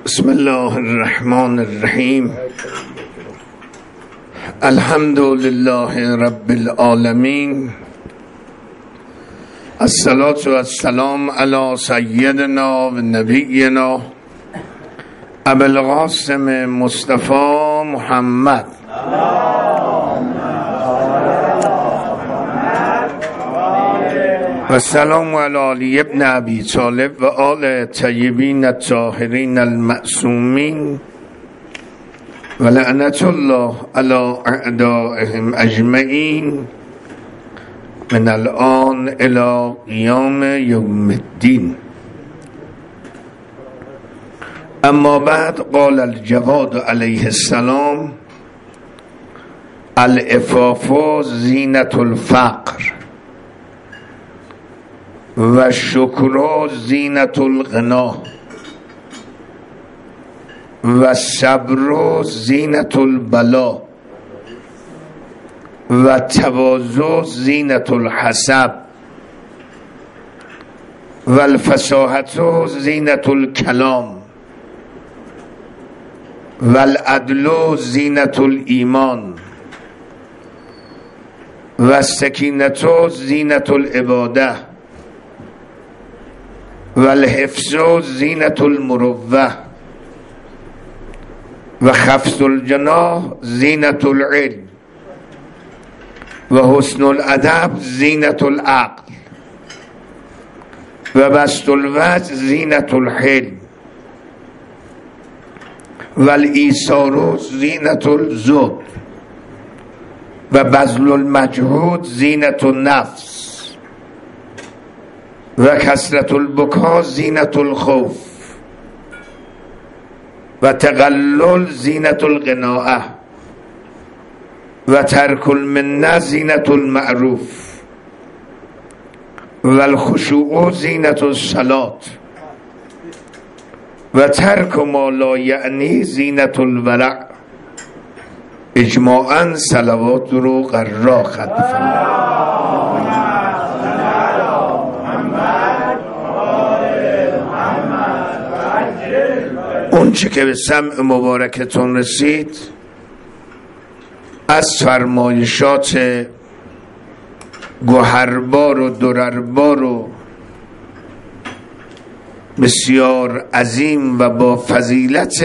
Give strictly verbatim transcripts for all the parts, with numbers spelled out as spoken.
بسم الله الرحمن الرحیم. الحمد لله رب العالمین. الصلاة والسلام علی سیدنا و نبینا ابی القاسم مصطفی محمد و سلام علی علی ابن ابی طالب و آل طیبین الطاهرین المعصومین و لعنت الله علی اعدائهم اجمعین من الان الی قیام یوم الدین. اما بعد، قال الجواد علیه السلام: العفاف زینت الفقر و شکر زینت الغنا و صبر زینت البلا و تواضع زینت الحسب و الفصاحت زینت الکلام و العدل زینت الایمان و السکینت زینت العباده و الحفظ زینت المروه و خفض الجناح زینت العلم و حسن الادب زینت العقل و بسط الوجه زینت الحلم و الایثار زینت الزهد و بذل المجهود زینت النفس و کثرت البکا زینت الخوف و تقلل زینت القناعه و ترک المنه زینت المعروف و الخشوع زینت الصلاة و ترک ما لا یعنی زینت الورع. اجماعاً صلوات رو قرار خد. اون چه که به سمع مبارکتون رسید از فرمایشات گوهربار و درربار و بسیار عظیم و با فضیلت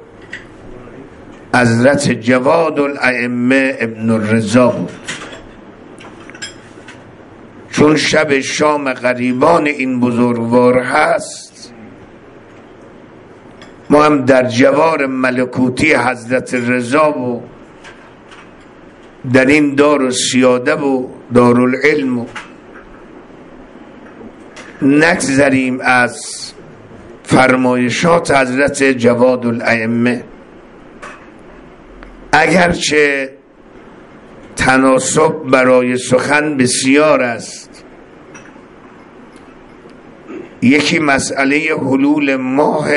حضرت جواد الائمه ابن الرضا بود. چون شب شام غریبان این بزرگوار هست، ما هم در جوار ملکوتی حضرت رضا و در این دار السیاده و دارالعلم نگذریم از فرمایشات حضرت جواد الائمه. اگرچه تناسب برای سخن بسیار است، یکی مسئله حلول ماه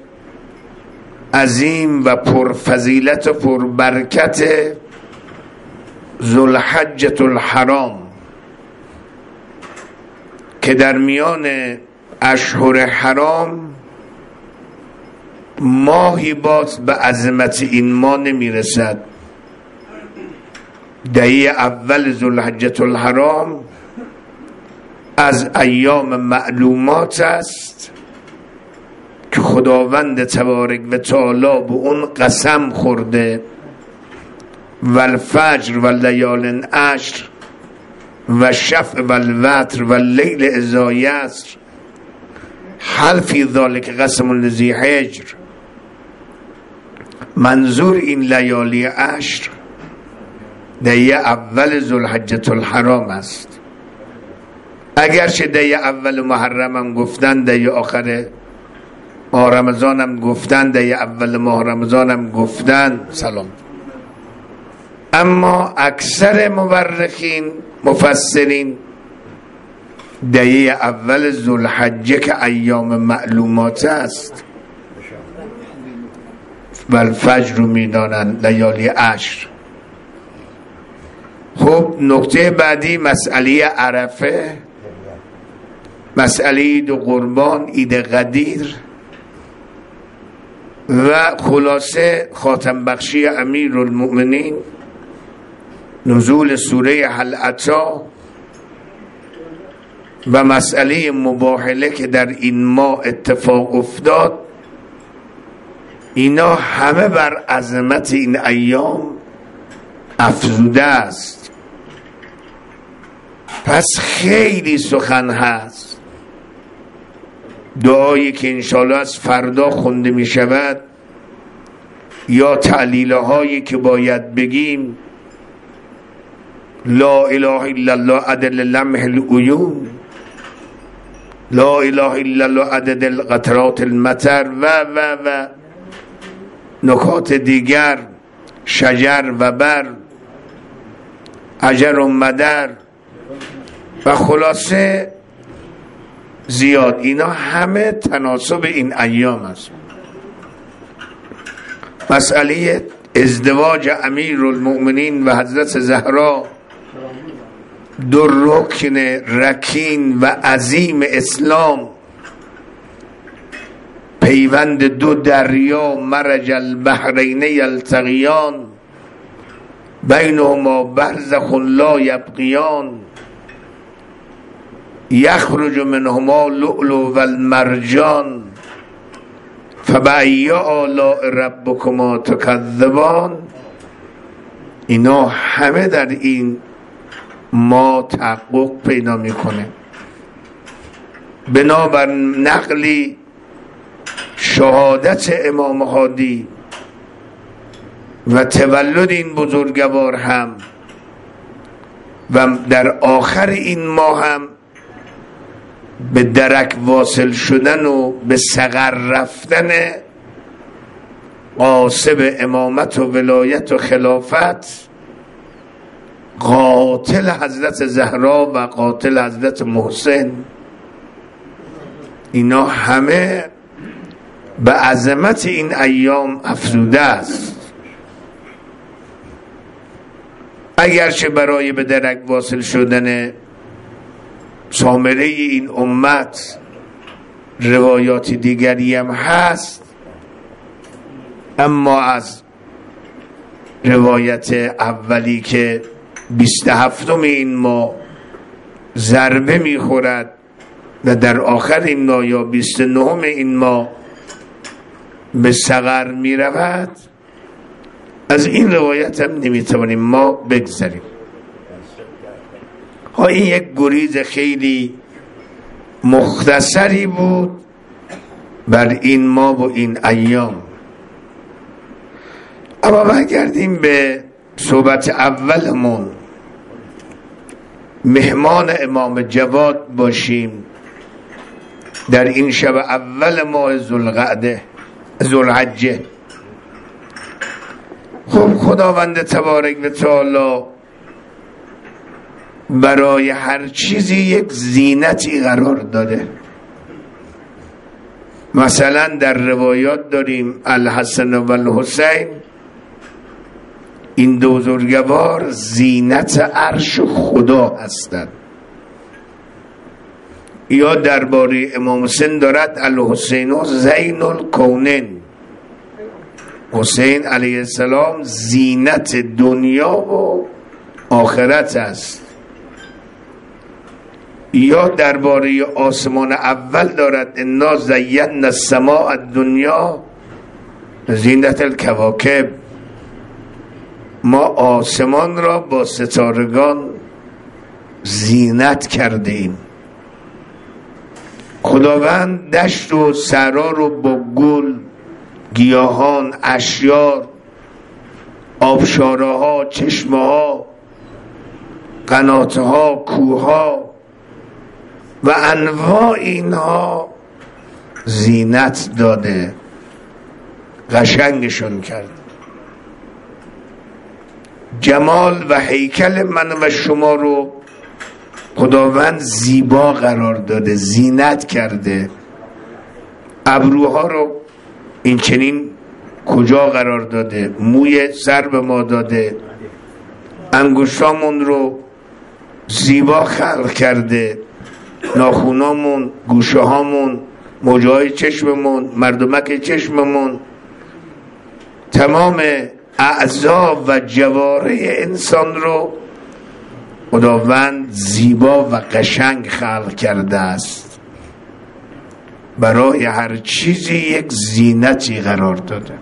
عظیم و پرفضیلت و پربرکت ذوالحجة الحرام که در میان اشهر حرام ماهی باز به عظمت این ماه نمیرسد. دهه اول ذوالحجة الحرام از ایام معلومات است که خداوند تبارک و تعالی به اون قسم خورده: و الفجر و لیال عشر و شفع و الوتر و اللیل اذا یسر هل فی ذلک قسم لذی حجر. منظور این لیالی عشر دهه اول ذوالحجة الحرام است. اگرچه دهه اول محرم هم گفتن، دهه آخر ماه رمضان هم گفتن، دهه اول ماه رمضان هم گفتن، سلام، اما اکثر مورخین مفسرین دهه اول ذوالحجه که ایام معلومات است و الفجر رو میدانن، لیالی عشر. خب نکته بعدی مسئله عرفه، مسئله عید قربان، عید قدیر و خلاصه خاتم بخشی امیرالمؤمنین، نزول سوره هل اتی و مسئله مباهله که در این ماه اتفاق افتاد، اینا همه بر عظمت این ایام افزوده است. پس خیلی سخن هست. دعایی که انشاءالله از فردا خونده می شود یا تعلیل هایی که باید بگیم، لا اله الا الله عدد لمح العیون، لا اله الا الله عدد القطرات المطر و و و نکات دیگر، شجر و بر، اجر و مدر و خلاصه زیاد. اینا همه تناسب این ایام است. مسئله ازدواج امیرالمؤمنین و حضرت زهرا، دو رکن رکین و عظیم اسلام، پیوند دو دریا، مرج البحرین یلتقیان بینهما برزخ لا یبغیان یخرج منهما لؤلؤ و المرجان فبأی آلاء ربکما تکذبان. اینا همه در این ما تحقق پیدا میکنه. بنابر نقلی شهادت امام هادی و تولد این بزرگوار هم و در آخر این ماه هم به درک واصل شدن و به سقر رفتن قاسب امامت و ولایت و خلافت، قاتل حضرت زهرا و قاتل حضرت محسن، اینا همه به عظمت این ایام افزوده است. اگرچه برای به درک واصل شدن سامره این امت روایات دیگری هم هست، اما از روایت اولی که بیست و هفتم این ماه ضربه میخورد و در آخر این ماه یا بیست و نهم این ماه به سقر میرود، از این روایت هم نمیتوانیم ما بگذاریم. ها این یک گریز خیلی مختصری بود بر این ماه و این ایام. اما برگردیم به صحبت اولمون، مهمان امام جواد باشیم در این شب اول ماه ذوالقعده ذوالحجه. خب خداوند تبارک و تعالی برای هر چیزی یک زینتی قرار داده. مثلا در روایات داریم الحسن و الحسین، این دو بزرگوار زینت عرش خدا هستند. یا درباره امام حسین دارد الحسین و زین الکونین، حسین علیه السلام زینت دنیا و آخرت است. یا درباره آسمان اول دارد انا زینا السماء الدنیا زینت الکواکب، ما آسمان را با ستارگان زینت کردیم. خداوند دشت و صحرا رو با گل، گیاهان، اشیار، آبشارها، چشمه‌ها، قناتها، کوهها و انواع اینها زینت داده، قشنگشون کرد. جمال و هیکل من و شما رو خداوند زیبا قرار داده، زینت کرده. ابروها رو این چنین کجا قرار داده، موی سر به ما داده، انگشتامون رو زیبا خلق کرده، ناخونامون، گوشه هامون، موجهای چشممون، مردمک چشممون، تمام اعضا و جوارح انسان رو خداوند زیبا و قشنگ خلق کرده است، برای هر چیزی یک زینتی قرار داده.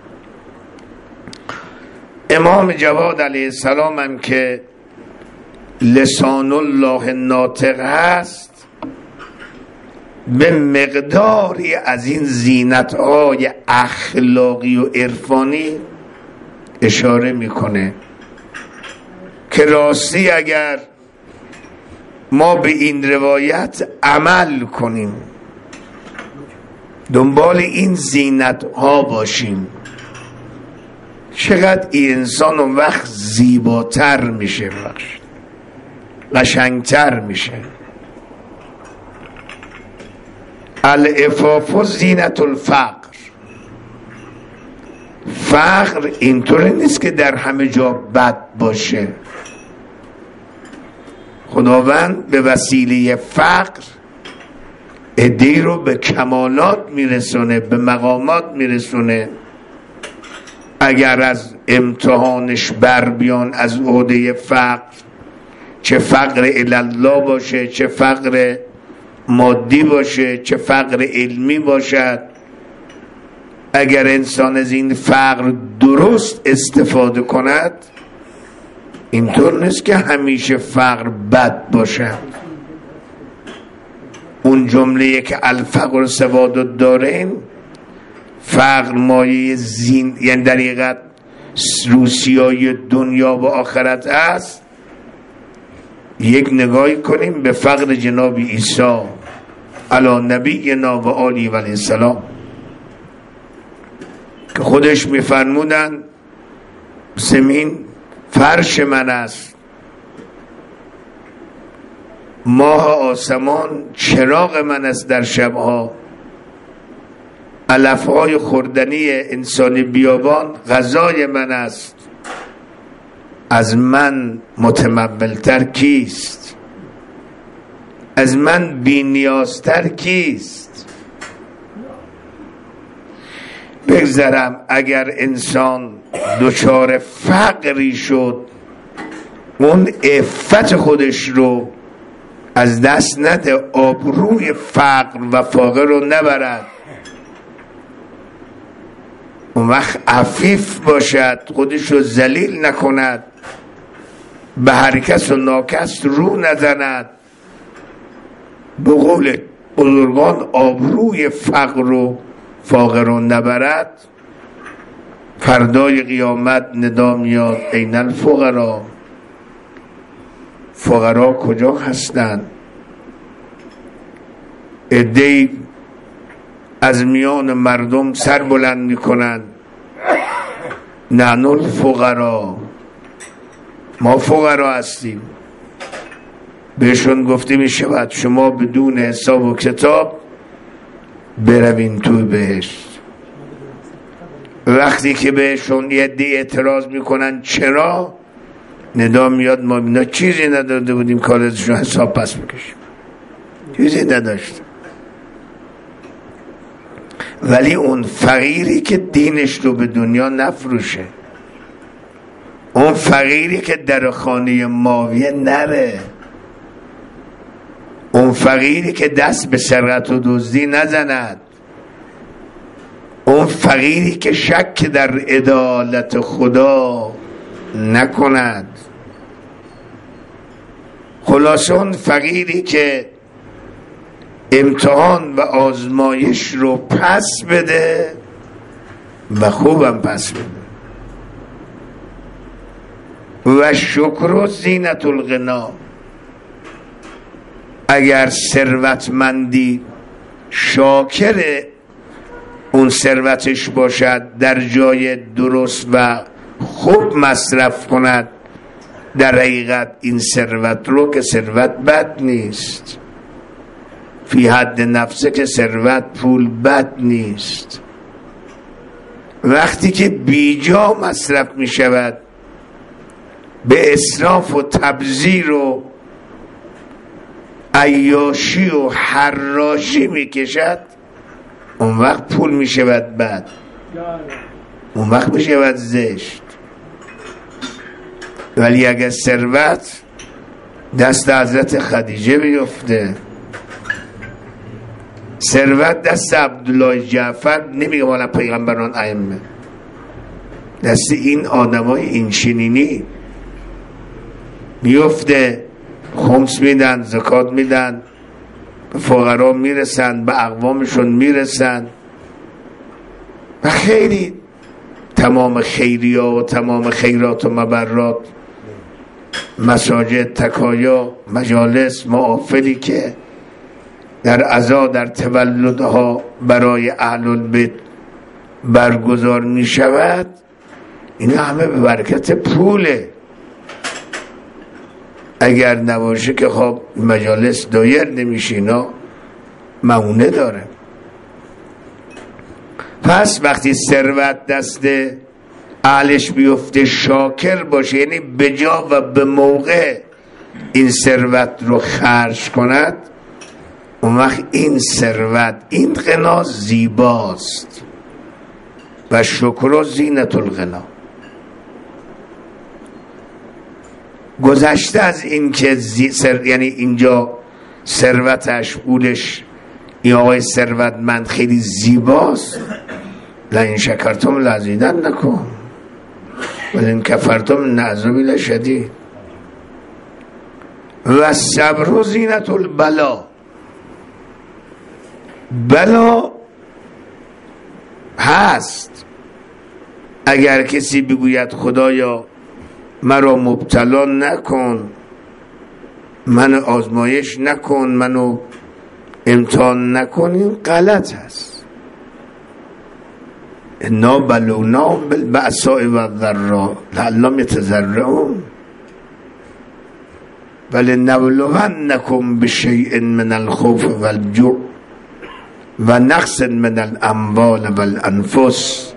امام جواد علیه السلام هم که لسان الله ناطق هست، به مقداری از این زینت‌های اخلاقی و عرفانی اشاره میکنه که راستی اگر ما به این روایت عمل کنیم، دنبال این زینت‌ها باشیم، چقدر این انسان اون وقت زیباتر میشه، قشنگتر میشه. العفاف زینت الفقر. فقر اینطوری نیست که در همه جا بد باشه. خداوند به وسیله فقر عده‌ای رو به کمالات میرسونه، به مقامات میرسونه. اگر از امتحانش بر بیان از عهده فقر، چه فقر الله باشه، چه فقر مادی باشه، چه فقر علمی باشد، اگر انسان از این فقر درست استفاده کند، اینطور نیست که همیشه فقر بد باشد. اون جمله که الفقر سواد الدارین، فقر مایه زین، یعنی در حقیقت روسیای دنیا و آخرت است. یک نگاهی کنیم به فقر جناب عیسی علی نبینا و آله و علیه السلام که خودش میفرمودن زمین فرش من است، ماه آسمان چراغ من است در شبها، علفهای خوردنی انسان بیابان غذای من است، از من متمولتر کیست؟ از من بی‌نیازتر کیست؟ بگذرم اگر انسان دچار فقری شد، اون عفت خودش رو از دست نده، آبروی فقر و فاقر رو نبرد، اون وقت عفیف باشد، خودش رو ذلیل نکند، به هر کس و ناکس رو نزند. به قول بزرگان آبروی فقر و فاقر رو نبرد، فردای قیامت ندا میاد این الفقرا، فقرا کجا هستند؟ عده‌ای از میان مردم سر بلند میکنند، نحن الفقرا، ما فقرا هستیم. بهشون گفته میشود شما بدون حساب و کتاب بروین توی بهشت. وقتی که بهشون یه دی اعتراض میکنن چرا، ندا میاد ما اینا چیزی نداده بودیم کالجشون حساب پس بکشیم، چیزی نداشت. ولی اون فقیری که دینش رو به دنیا نفروشه، اون فقیری که در خانه ماویه نره، اون فقیری که دست به سرقت و دزدی نزند، اون فقیری که شک در عدالت خدا نکند، خلاصه اون فقیری که امتحان و آزمایش رو پس بده و خوبم پس بده. و شکر و زینت الغنا. اگر ثروتمندی شاکر اون ثروتش باشد، در جای درست و خوب مصرف کند، در حقیقت این ثروت رو که ثروت بد نیست، فی حد نفسه که ثروت پول بد نیست. وقتی که بیجا مصرف می شود، به اسراف و تبذیر و عیاشی و حراشی می کشد، اون وقت پول می شود بد. اون وقت میشه زشت. ولی اگر ثروت دست حضرت خدیجه بیفته، ثروت دست عبدالله جعفر، نمیگه والا پیغمبران ائمه، دست این آدمای این چنینی بیفته، خمس میدن، زکات میدن، به فقرا میرسن، به اقوامشون میرسن و خیلی تمام خیریا و تمام خیرات و مبرات، مساجد، تکایا، مجالس، محافلی که در عزا، در تولدها برای اهل البیت برگزار می شود، این همه به برکت پوله. اگر نباشه که خب مجالس دایر نمیشه، اینا معونه داره. پس وقتی ثروت دست اهلش بیفته شاکر باشه، یعنی به جا و به موقع این ثروت رو خرج کند، اون وقت این ثروت، این غنا زیباست و شکر و زینت الغنا. گذشته از این که سر... یعنی اینجا ثروتش، پولش، این آقای ثروتمند خیلی زیباست، لئن شکرتم لازیدنکم ولئن کفرتم ان عذابی لشدید. و صبر زینت البلا، بلا هست. اگر کسی بگوید خدایا مرا مبتلا نکن، من آزمایش نکن، منو امتحان نکن، این غلط هست. انا بلوناهم بالبأساء والضراء لعلهم یتضرعون ولنبلونکم بشیء من الخوف والجوع و نقص من الاموال والانفس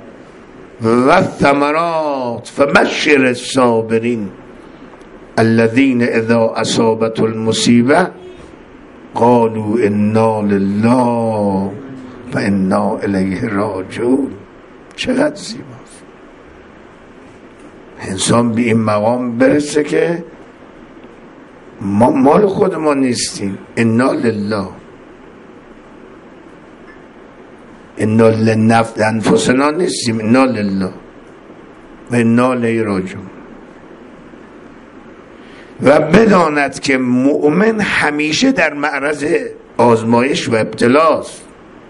والثمرات فبشر الصابرین الذين اذا اصابت المصیبه قالوا انا لله و انا الیه راجعون. چقدر زیباست انسان به این مقام برسه که ما مال خود ما نیستیم، انا لله، انا لنفس انفسنا نیستیم، انا لله و انا الیه راجعون. و بداند که مؤمن همیشه در معرض آزمایش و ابتلاست،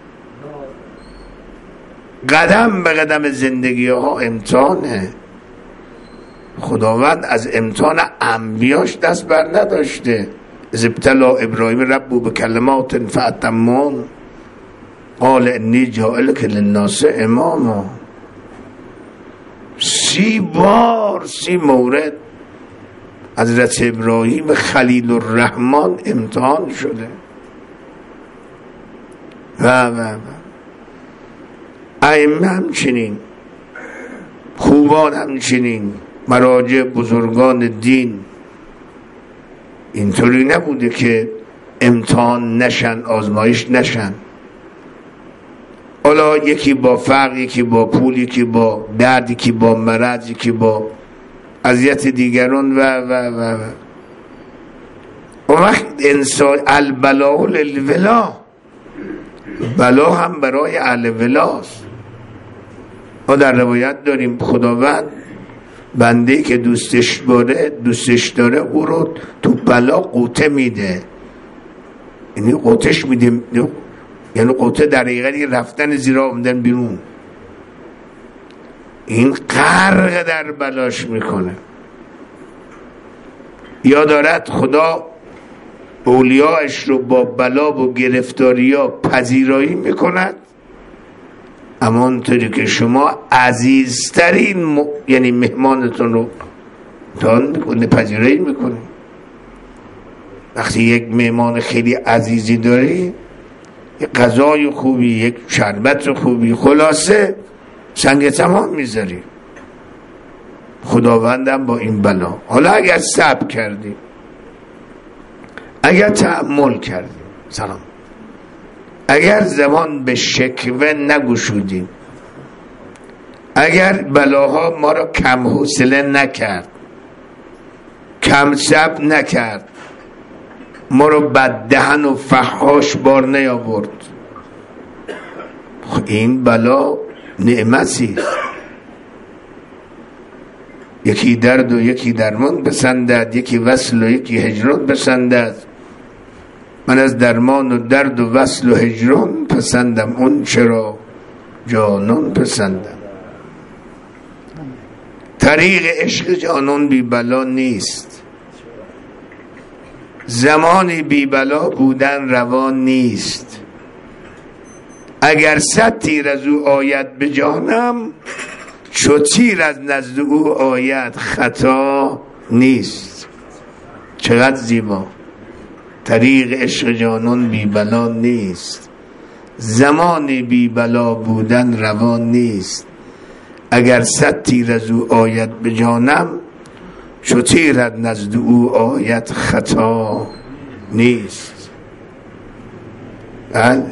قدم به قدم زندگی ها امتحانه. خداوند از امتحان انبیاش دست بر نداشته. از ابتلا ابراهیم ربو به کلمات فاتمون قال انی جاعلک للناس اماما. سی بار سی مورد حضرت ابراهیم خلیل الرحمن امتحان شده و و و ائمه همچنین، خوبان همچنین، مراجع بزرگان دین اینطوری نبوده که امتحان نشن، آزمایش نشن. حالا یکی با فقر، یکی با پول، یکی با درد، یکی با مرض، یکی با اذیت دیگران و و و و وقت انسان البلاء للولا، بلا هم برای اهل ولاست. ما در روایت داریم خداوند بنده که دوستش داره دوستش داره او رو تو بلا قوته میده. یعنی قوتش میده، یعنی قوته در حقیقت رفتن زیرا آمدن بیرون. این غرق در بلاش میکنه. یا دارد خدا اولیاءش رو با بلا و گرفتاریا پذیرایی میکند، اما اونطوری که شما عزیزترین م... یعنی مهمانتون رو امتحان میکنه، پذیرایی میکنه. وقتی یک مهمان خیلی عزیزی داری، یک غذای خوبی، یک شربت خوبی، خلاصه سنگ تمام میذاری. خداوندم با این بلا، حالا اگر صبر کردی، اگر تأمل کردی، سلام، اگر زمان به شکوه نگشودیم، اگر بلاها ما را کم حوصله نکرد، کم صبر نکرد، ما را بددهن و فحاش بار نیاورد، این بلا نعمتی. یکی درد و یکی درمان پسندد، یکی وصل و یکی هجران پسندد. من از درمان و درد و وصل و هجران پسندم، اون چرا جانان پسندم. طریق عشق جانان بی بلا نیست، زمانی بی بلا بودن روان نیست. اگر صد تیر از او آید به جانم، چو تیر از نزد او آید خطا نیست. چقدر زیبا. طریق عشق جانان بی بلا نیست، زمانی بی بلا بودن روان نیست. اگر صد تیر از او آید به جانم، چو تیر از نزد او آید خطا نیست. بله.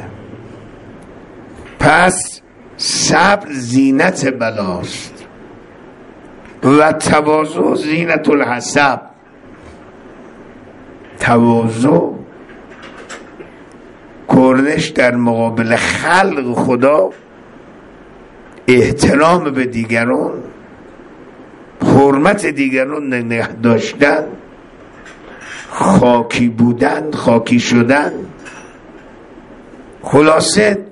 پس صبر زینت بلاست و تواضع زینت الحسب. تواضع، کرنش در مقابل خلق خدا، احترام به دیگران، حرمت دیگران نگه داشتن، خاکی بودن، خاکی شدن، خلاصه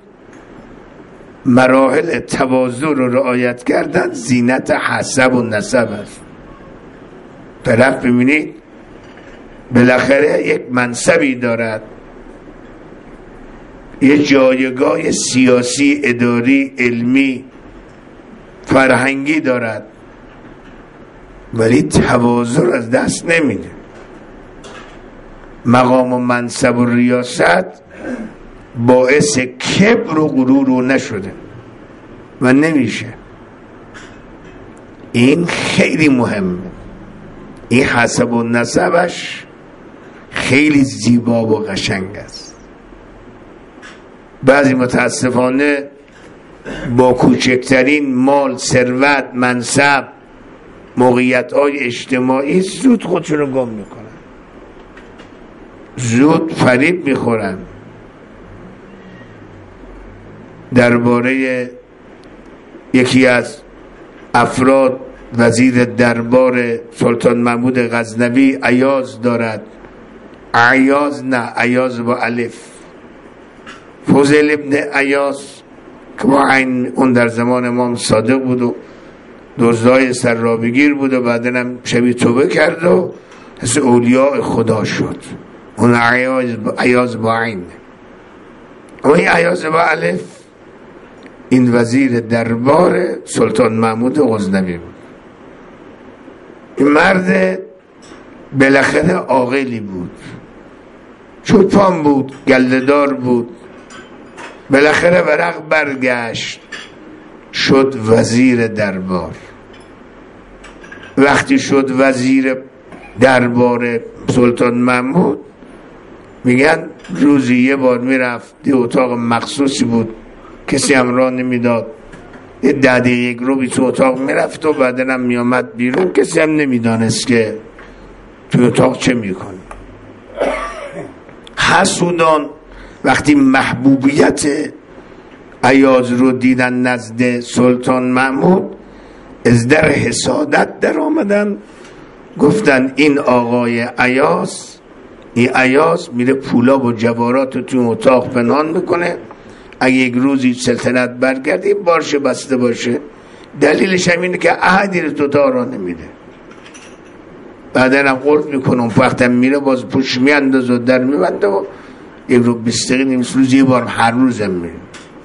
مراحل تواضع رو رعایت کردن زینت حسب و نسب است. طرف ببینید بالاخره یک منصبی دارد، یه جایگاه سیاسی، اداری، علمی، فرهنگی دارد، ولی تواضع از دست نمیده. مقام و منصب و ریاست باعث کبر و غرور و نشده و نمیشه. این خیلی مهمه. این حسب و نسبش خیلی زیبا و قشنگ است. بعضی متاسفانه با کوچکترین مال، ثروت، منصب، موقعیت‌های اجتماعی زود خودشون رو گم میکنن، زود فریب میخورن. درباره یکی از افراد وزیر دربار سلطان محمود غزنوی ایاز دارد، ایاز نه، ایاز با الف، فضل ابن ایاز که با عین اون در زمان امام صادق بود و دزدای سرابگیر بود و بعدن هم شبیه توبه کرد و از اولیاء خدا شد. اون ایاز با عین. اون ایاز با الف این وزیر دربار سلطان محمود غزنوی بود. این مرد بالاخره عاقلی بود، چوپان بود، گله‌دار بود، بالاخره ورق برگشت، شد وزیر دربار. وقتی شد وزیر دربار سلطان محمود، میگن روزی یه بار میرفت، دی اتاق مخصوصی بود، کسی هم راه نمیداد، یه ده دقیقه رو بی تو اتاق میرفت و بعدن هم میامد بیرون، کسی هم نمیدانست که تو اتاق چه میکنه. حسودان وقتی محبوبیت ایاز رو دیدن نزد سلطان محمود، از در حسادت در آمدن، گفتن این آقای ایاز، این ایاز میره پولا و جوارات رو تو اتاق پنهان میکنه، اگه یک روزی سلطنت برگردی بارش بسته باشه. دلیلش هم اینه که عهدی رو تو تا را نمیده. بعدن هم قرد میکنه، اون وقت هم میره باز پوش میانداز و در میبنده و یک رو بیست دقیقه نیمس روز یه بار هر روز هم میره.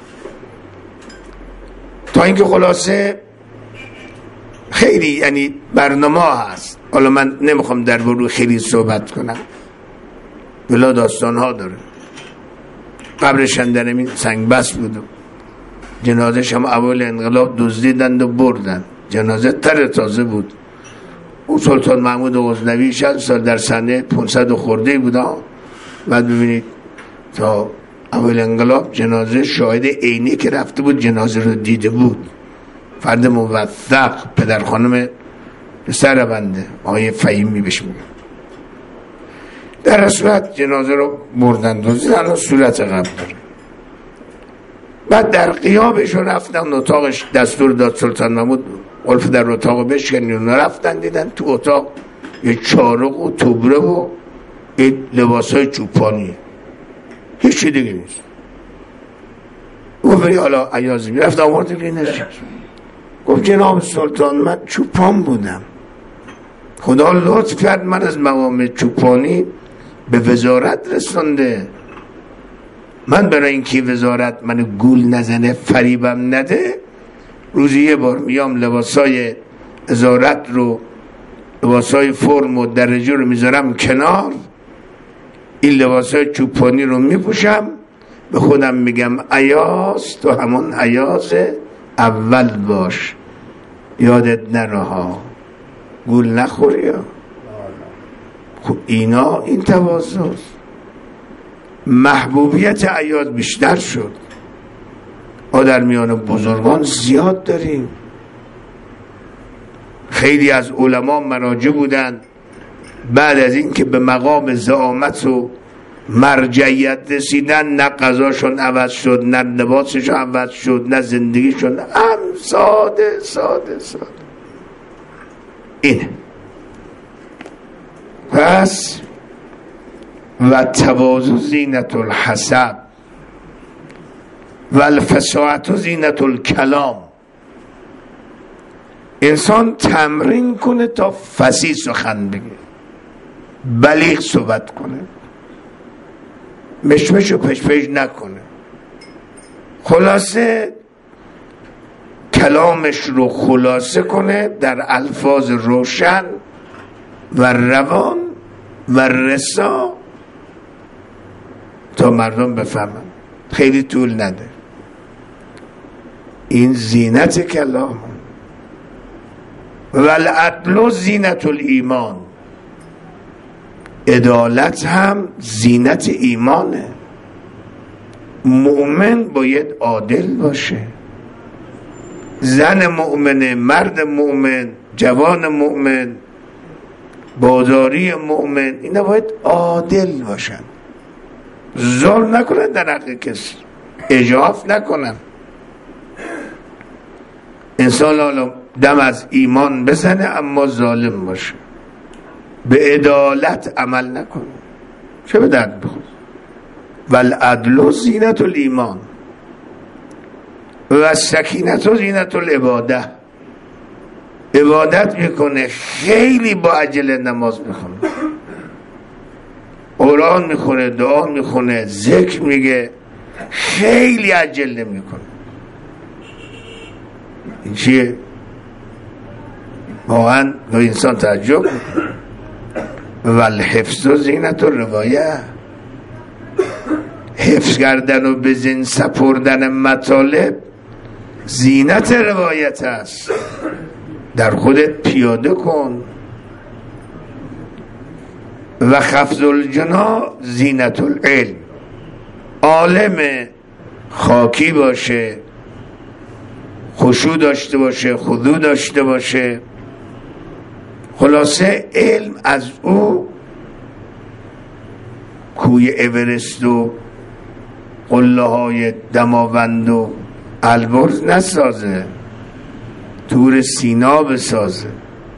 تا اینکه خلاصه خیلی یعنی برنامه هست. حالا من نمیخوام در برو خیلی صحبت کنم، بلا داستان ها داره. قبرش هم در این سنگ بس بود، جنازش هم اول انقلاب دزدیدند و بردن، جنازه تر تازه بود. اون سلطان محمود غزنوی شصت سال در سنه پانصد خورده بود. بعد ببینید تا اول انقلاب جنازه شاهد عینی که رفته بود جنازه رو دیده بود. فرد موثق، پدر خانم پسر بنده آقای فهیمی بهش میگه. در صورت جنازه رو بردن دوزیدن و صورت قبل داره. بعد در قیابش رو رفتن اتاقش، دستور داد سلطان محمود قلف در اتاق بشکنین، رفتن دیدن تو اتاق یه چارق و توبره و این لباس های چوپانیه، هیچی دیگه نیست. گفت بری حالا عیازی رفت آورده بری نشید. گفت جناب سلطان من چوپان بودم، خدا لطف کرد من از مقام چوپانی به وزارت رسونده، من برای اینکه وزارت من گول نزنه فریبم نده روزی یه بار میام لباسای وزارت رو، لباسای فرم و درجه رو میذارم کنار، این لباسای چوپانی رو میپوشم، به خودم میگم ایاز تو همون ایاز اول باش، یادت نره ها، گول نخوری ها. خب اینا این تواضع است. محبوبیت ایاز بیشتر شد، ما در میان بزرگان زیاد داریم. خیلی از علما مراجع بودن بعد از این که به مقام زعامت و مرجعیت رسیدن، نه قضاشون عوض شد، نه لباسشون عوض شد، نه زندگیشون، هم ساده ساده ساده. اینه. پس و تواضع زینت الحسب و الفصاحت زینت الکلام. انسان تمرین کنه تا فصیح سخن بگه، بلیغ صحبت کنه، مشمش و پشپش نکنه، خلاصه کلامش رو خلاصه کنه در الفاظ روشن و روان و رسا تا مردم بفهمن، خیلی طول نده. این زینت کلام. والعدل زینت الایمان، عدالت هم زینت ایمانه. مؤمن باید عادل باشه، زن مؤمنه، مرد مؤمن، جوان مؤمن، بازاری مؤمن، اینا باید عادل باشن، ظلم نکنن در حق کسی، اجاف نکنن. انسان حالا دم از ایمان بزنه اما ظالم باشه، به عدالت عمل نکنه، چه به درد بخور. والعدل زینت الایمان و سکینت زینت العباده. عبادت میکنه، خیلی با عجله نماز میخونه، قرآن میخونه، دعا میخونه، ذکر میگه، خیلی عجله میکنه. این چیه؟ واقعا به انسان تعجب میکنه. والحفظ زینت الروایه، حفظ کردن و به ذهن سپردن مطالب زینت روایت است، در خودت پیاده کن. و خفض الجناح زینت العلم، عالم خاکی باشه، خشوع داشته باشه، خضوع داشته باشه، خلاصه علم از او کوی اورست و قله های دماوند و البرز نسازه، تور سینا بسازه،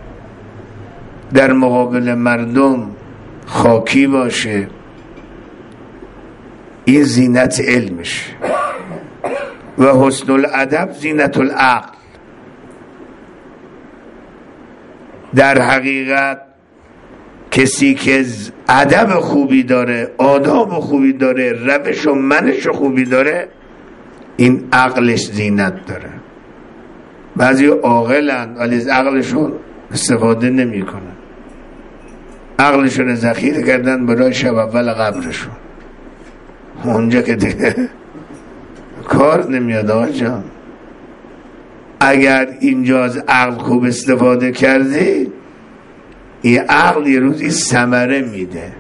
در مقابل مردم خاکی باشه. این زینت علمش. و حسن الادب زینت العقل، در حقیقت کسی که ادب خوبی داره، آداب خوبی داره، روش و منش خوبی داره، این عقلش زینت داره. بعضی عاقلن ولی از عقلشون استفاده نمی کنن، عقلشون ذخیره کردن برای شب اول قبرشون، اونجا که دیگه کار نمیاد. آقا جان اگر اینجا از عقل خوب استفاده کردی، این عقل یه روزی ثمره میده.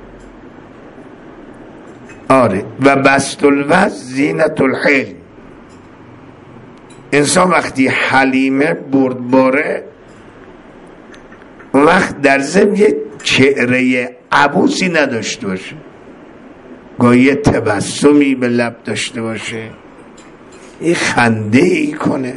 آره. و بسط الوجه زینت الحلم، انسان وقتی حلیمه بردباره، وقت در ضمن یه چهره عبوسی نداشته باشه، گاهی یه تبسمی به لب داشته باشه، یه خنده ای کنه.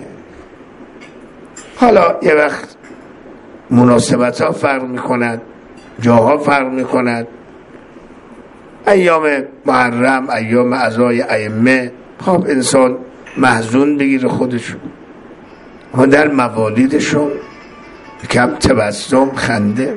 حالا یه وقت مناسبت ها فرق میکند، جاها فرق میکند، ایام محرم، ایام عزای ائمه، خب انسان محزون بگیره خودشون، و در موالیدشون کم تبسم، خنده.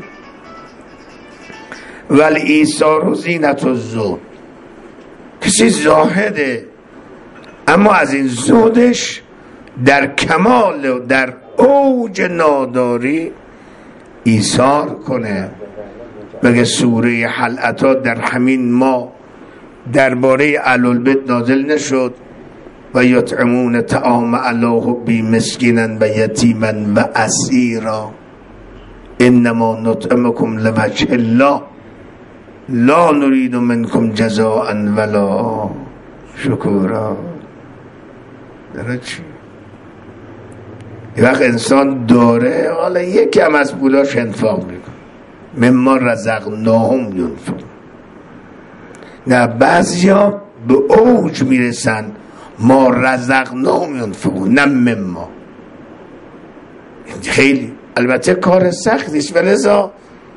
ولی ایثار و زینت و زهد، کسی زاهده اما از این زهدش در کمال و در اوج ناداری ایثار کنه. بگه سوره حلعتا در همین ما درباره اهل البیت نازل نشد و یطعمون طعام علی حبی مسکینا و یتیما و اسیرا انما نطعمکم لوجه الله لا نرید منکم جزاء ولا شکورا. داره چی؟ یه وقت انسان داره، حالا یکی هم از پولاش انفاق میکن، مما رزقناهم ینفقون. نه بعضی ها به اوج میرسن، ما رزقناهم ینفقون، نه مما. خیلی البته کار سختی است، ولذا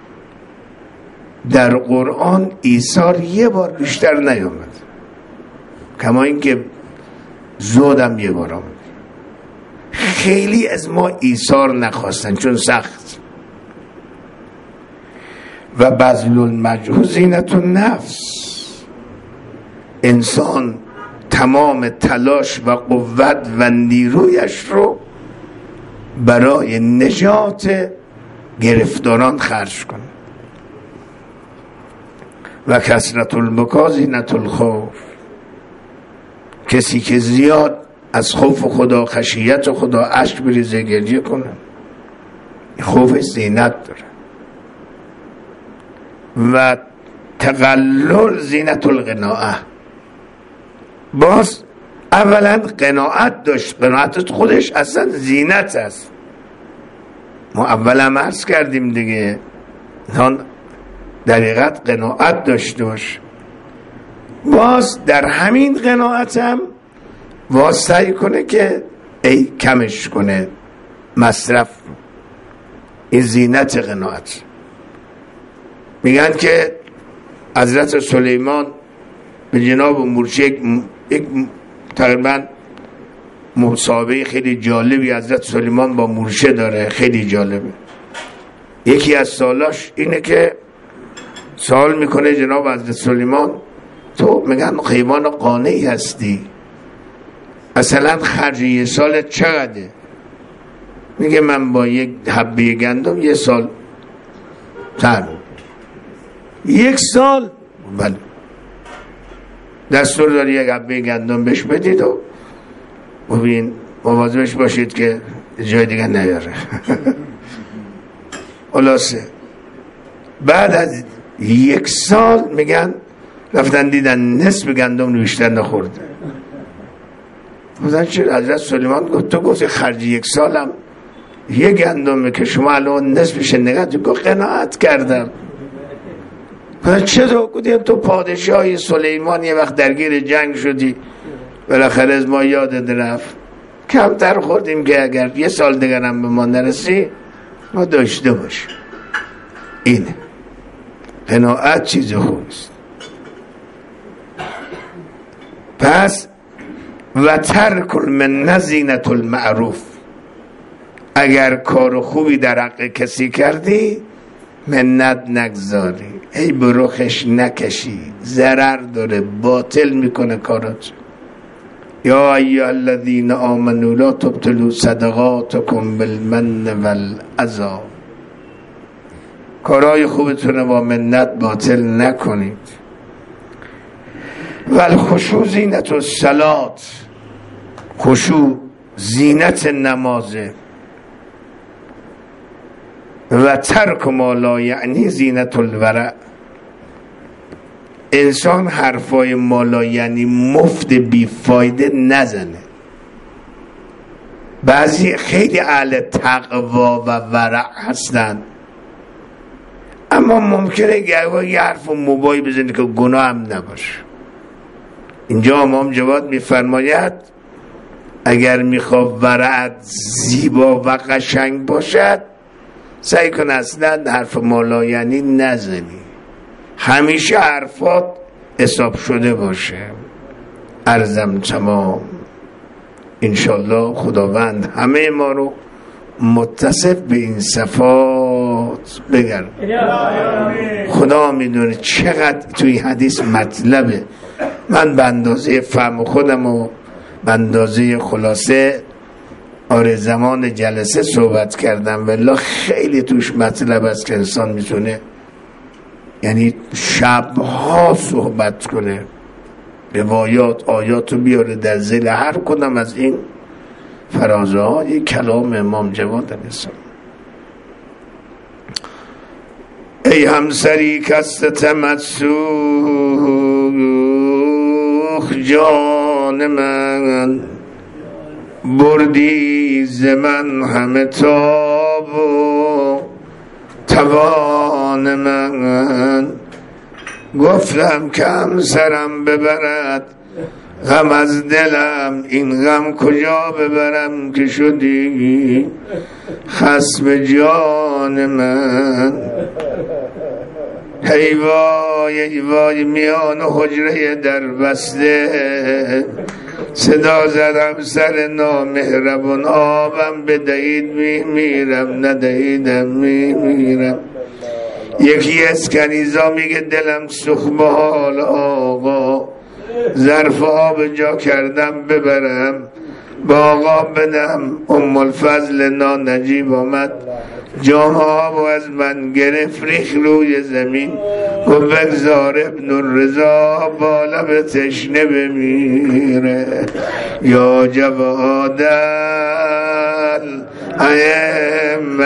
در قرآن ایثار یه بار بیشتر نیامد، کما اینکه زودم یه بار آمد. خیلی از ما ایثار نخواستن چون سخت. و بذل المجهود زینت النفس، انسان تمام تلاش و قوت و نیرویش رو برای نجات گرفتاران خرج کنه. و کثرت البکا زینت الخوف، کسی که زیاد از خوف خدا، خشیت خدا اشک بریزه، گریه کنه، خوف زینت داره. و تقلل زینت القناعه، باز اولا قناعت داشت، قناعت خودش اصلا زینت است. ما اولا عرض کردیم دیگه، هان دقیقت قناعت داشته باش. باز در همین قناعت هم باز سعی کنه که ای کمش کنه، مصرف. این زینت قناعت. میگن که حضرت سلیمان به جناب مرشد یک تقریبا مصاحبه خیلی جالبی حضرت سلیمان با مرشد داره، خیلی جالبه. یکی از سالاش اینه که سوال میکنه جناب حضرت سلیمان، تو میگن حیوان قانعی هستی، مثلا خرج یه سال چقدره؟ میگه من با یک حبه گندم یه سال تر. یک سال؟ بله. دستور داری یک حبه گندم بهش بدید و ببین مواظبش باشید که جای دیگه نیاره. خلاصه بعد از یک سال میگن رفتن دیدن نصف گندم رو بیشتر نخورده. مثلا چه حضرت سلیمان گفت تو گفتی خرج یک سالم یه گندمه که شما الان نصفش نگاه تو گفت قناعت کردم. مثلا چه تو گفتیم تو پادشاهی سلیمان یه وقت درگیر جنگ شدی بالاخره از ما یادت رفت، کمتر خوردیم که اگر یه سال دیگرم به ما نرسی ما داشته باشیم. اینه قناعت، چیز خوبیست. پس و ترک المنة زینت المعروف، اگر کار خوبی در حق کسی کردی منت نگذاری، ای بروخش نکشی، ضرر داره، باطل میکنه کارات. یا ایها الذین آمنوا لا تبطلوا صدقاتکم بالمن والأذی، کارهای خوبتون با منت باطل نکنید. والخشوع زینت الصلاة، خشوع زینت نمازه. و ترک ما لا یعنی زینت الورع، انسان حرفای ما لا یعنی مفت بی فایده نزنه. بعضی خیلی اهل تقوا و ورع هستن، اما ممکنه گاهی یه حرف و موبایی بزنی که گناه هم نباشه. اینجا امام جواد میفرماید اگر میخواد ورعت زیبا و قشنگ باشد سعی کن اصلا حرف مولا یعنی نزنی، همیشه حرفات حساب شده باشه. عرضم تمام. انشالله خداوند همه ما رو متصف به این صفات بگرد. خدا میدونه چقدر توی حدیث مطلبه. من به اندازه فهم خودم و به اندازه خلاصه آره زمان جلسه صحبت کردم، والله خیلی توش مطلب است که انسان میتونه یعنی شبها صحبت کنه، روایات آیاتو بیاره در ذیل هر کدام از این فرازه های کلام امام جواد علیه السلام. ای همسری کستت سوخ جان من، بردی ز من همه تاب و توان من. گفتم که همسرم ببرد غم از دلم، این غم کجا ببرم که شدی خصم جان من. ای وای ای وای میان حجره در بسته، صدا زدم سر نامهربان آبم بدهید میمیرم، ندهیدم میمیرم. یکی از کنیزا میگه دلم سوخت به حال آقا، ظرف آب جا کردم ببرم با آقا بدم. ام الفضل نانجیب آمد جام آب از من گرفت ریخ روی زمین و بگذار ابن الرضا با لب تشنه بمیره. یا جواد الائم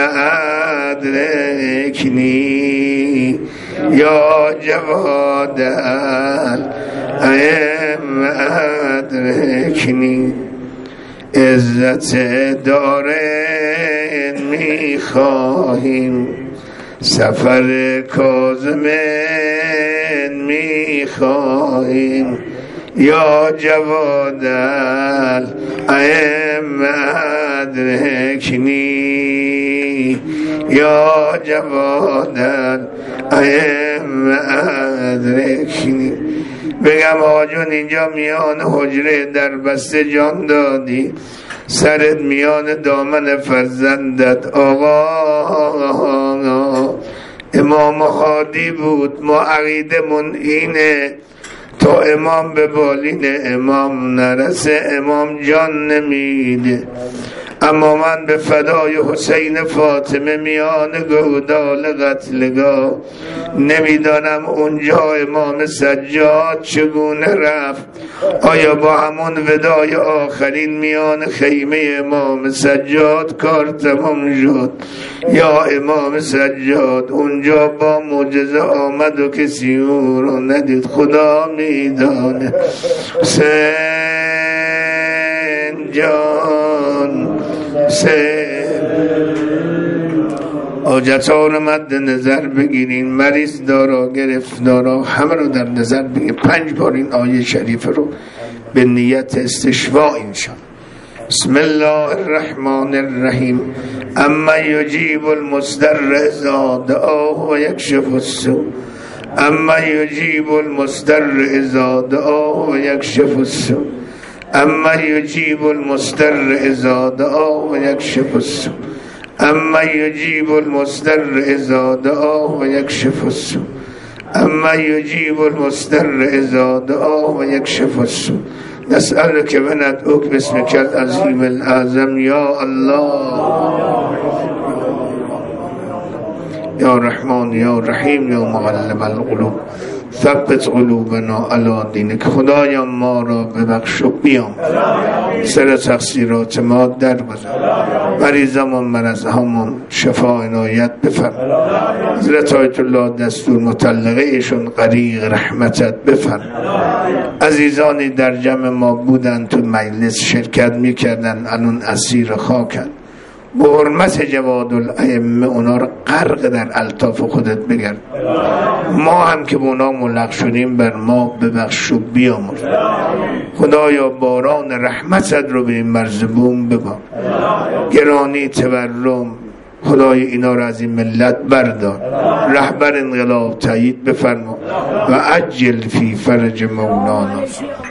ادرکنی، یا جواد الائم ادرکنی. عزت دارین میخواهیم، سفر کاظمین میخواهیم. یا جواد الائم ادرکنی، یا جواد الائم ادرکنی. بگم آجون اینجا میان حجره در بسته جان دادی، سرت میان دامن فرزندت. آقا امام هادی بود، ما عقیدمون اینه تا امام به بالین امام نرسه امام جان نمیده. اما من به فدای حسین فاطمه میان گودال قتلگاه نمیدانم اونجا امام سجاد چگونه رفت. آیا با همون ودای آخرین میان خیمه امام سجاد کار تمام شد، یا امام سجاد اونجا با معجزه آمد و کسی او رو ندید؟ خدا میدانه. حسین جان حاجتان مد نظر بگیرین، مریض دارا گرفتارا همه رو در نظر بگیرین. پنج بار این آیه شریف رو به نیت استشفاء انشاء. بسم الله الرحمن الرحیم. اما یجیب المضطر اذا دعاه و یکشف السوء، اما یجیب المضطر اذا دعاه و یکشف السوء، اما یجیب المضطر اذا دعاه و یکشف السوء، اما یجیب المضطر اذا دعاه و یکشف السوء، اما یجیب المضطر اذا دعاه و یکشف السوء. نسألك وندعوك باسمك العظیم الاعظم یا الله، یا رحمان یا رحیم یا مقلب القلوب ثبت قلوبنا علی دینک. خدایا ما را ببخش و بیام، سر تقصیرات ما درگذر، مریضمون مرضهامون شفا عنایت بفرما. حضرت آیت الله دستور مطلقه ایشون غریق رحمتت بفرما. عزیزانی در جمع ما بودن تو مجلس شرکت میکردن، الان اسیر خاکن. به حرمت جواد الائمه اونا رو غرق در الطاف خودت بگرد. ما هم که به اونا ملق شدیم بر ما ببخش و بیامرز. خدایا باران رحمتت رو به این مرزبون ببار. گرانی تورم خدای اینا رو از این ملت بردار. رهبر انقلاب تایید بفرما و عجل فی فرج مولانا.